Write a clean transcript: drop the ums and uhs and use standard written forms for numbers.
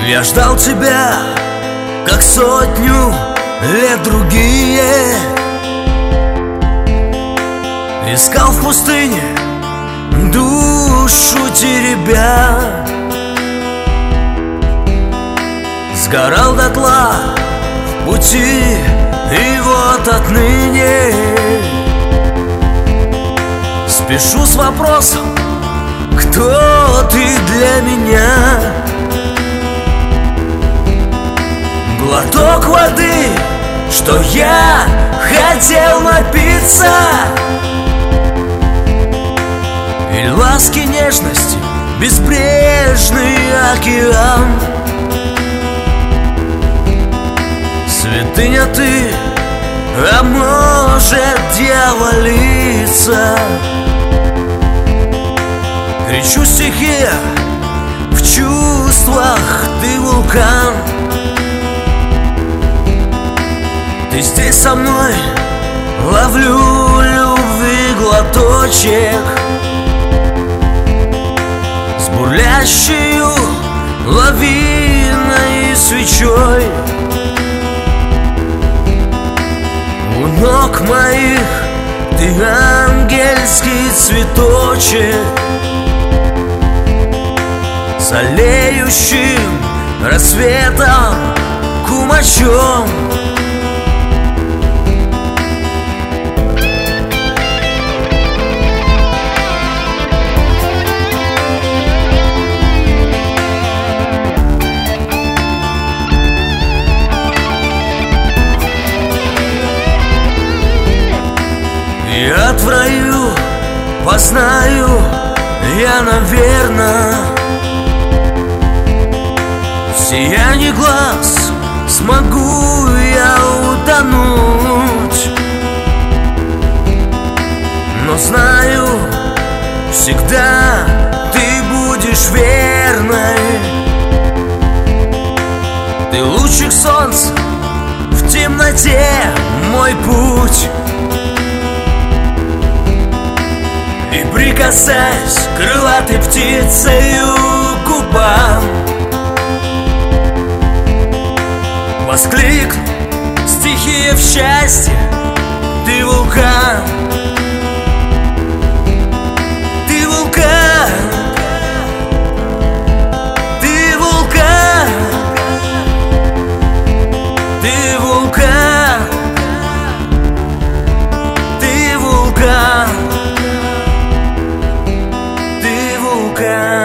Я ждал тебя, как сотню лет другие. Искал в пустыне, душу теребя. Сгорал дотла в пути, и вот отныне спешу с вопросом: кто ты для меня? Глоток воды, что я хотел напиться, и ласки нежности безбрежный океан. Святыня ты, а может дьяволица. Кричу стихия, в чувствах ты вулкан. Ты здесь со мной, ловлю любви глоточек, с бурлящей лавиной свечой. У ног моих ты ангельский цветочек, с олеющим рассветом кумачом. Я в раю познаю я, наверно, в сиянии глаз смогу я утонуть. Но знаю, всегда ты будешь верной. Ты лучик солнца в темноте, мой путь. И прикасаясь крылатой птицею к губам, воскликну: стихия в счастье, ты вулкан. Ты вулкан, ты вулкан, ты вулкан, ты вулкан.